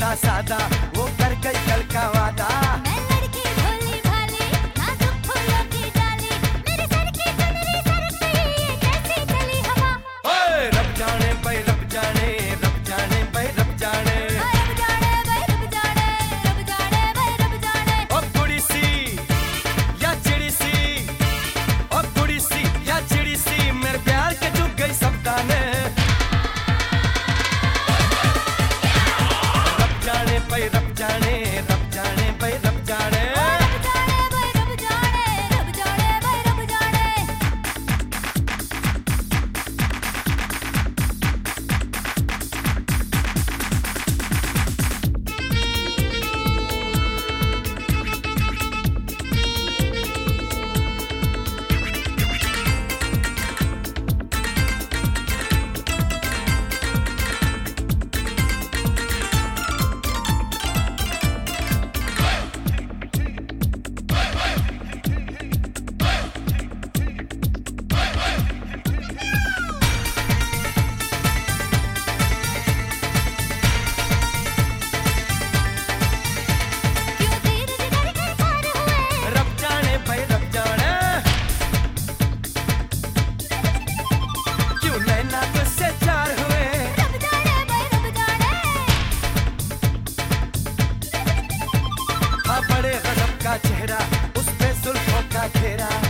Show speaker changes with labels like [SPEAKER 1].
[SPEAKER 1] सीधा सादा, वो कर गई कल का वादा।
[SPEAKER 2] मैं लड़की भोली भाली, नाजुक फूलों की डाली, मेरे सर की चुनरी सरकती, ये कैसी चली हवा।
[SPEAKER 1] ओए रब जाने भाई रब जाने, रब जाने भाई रब जाने,
[SPEAKER 2] रब जाने भाई रब जाने, रब जाने भाई रब जाने।
[SPEAKER 1] ओ कुड़ी सी या चिड़ी सी, ओ कुड़ी सी या चिड़ी सी, मेरे प्यार के चुग गई सब दाने। रब जाने भाई रब जाने, रब जाने भाई रब जाने।
[SPEAKER 2] रब जाने भाई रब जाने, रब जाने भाई रब जाने। क्यों धीरज धर के पार हुए,
[SPEAKER 1] रब जाने भाई रब जाने, क्यों नैना तुझसे चार हुए।
[SPEAKER 2] रब जाने भाई रब जाने।
[SPEAKER 1] हाँ बड़े गजब का चेहरा, उस पे जुल्फों का घेरा।